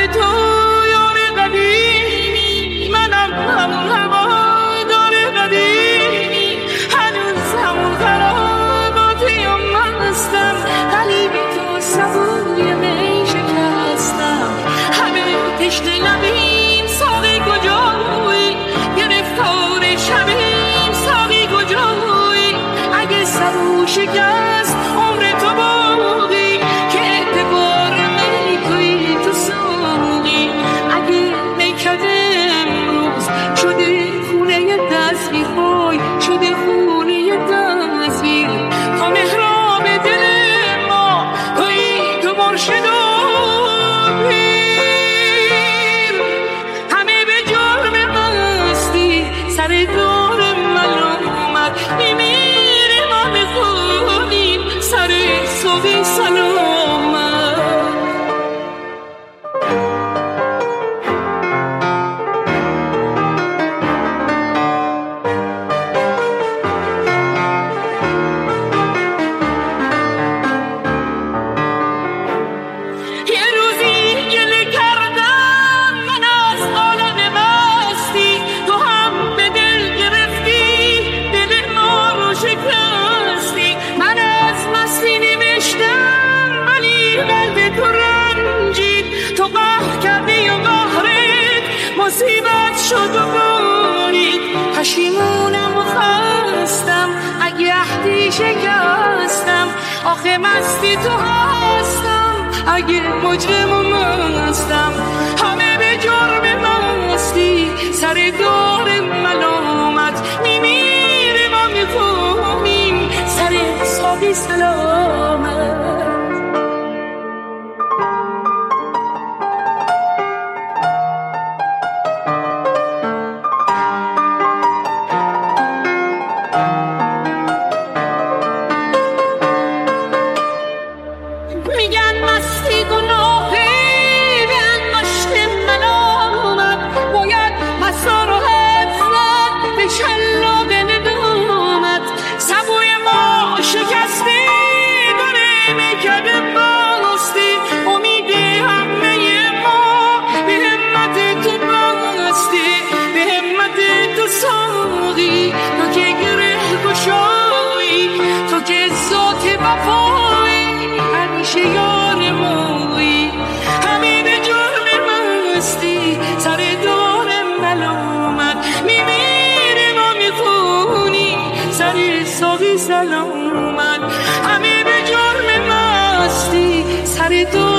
تو یار قدیمی، منم همون هوادار قدیمی، هنوز همون خراباتی من هستم، ولی بی تو سبوی می شکستم. همه تشنه لبیم ساقی کجایی، گرفتار شبیم ساقی کجایی، اگه سبو شکست عمر تو باقی، که اعتبار میکنی تو ساقی. اگه میکده امروز شده خونه تصویر، وای شده خونه تصویر، تا محراب دل ما تویی تو مرشد و پیر. همه به جرم مستی سر دور ملامت میمیره، ما میخونیم سر صبح سلامت. یه روزی گله کردم من از عالم مستی، تو هم به دل گرفتی دل ما رو شکستی. من از مستی نوشتم ولی قلب تو رنجید، تو قهر کردی و قهرت مصیبت شد و بارید. پشیمونم و خستم اگه عهدی شکستم، آخه مستی تو هستم اگه مجرم و مستم. همه به جرم مستی سر دور ملامت میمیره، ما میکنیم سر صبح سلامت. میگن مستی گناهه به انگشت ملامت، باید مسار و حفظت به شلاق ندامت. سبوی ما شکسته داره میکده باستی، امید همه ما به همت تو بستی، به همت تو ساقی. تو که گره گشایی، تو که ذات وفایی، همیشه یار مایی. همه به جرم مستی سر دور ملامت میمیره، ما میخونی سر صبح سلامت. همه به جرم مستی سر دور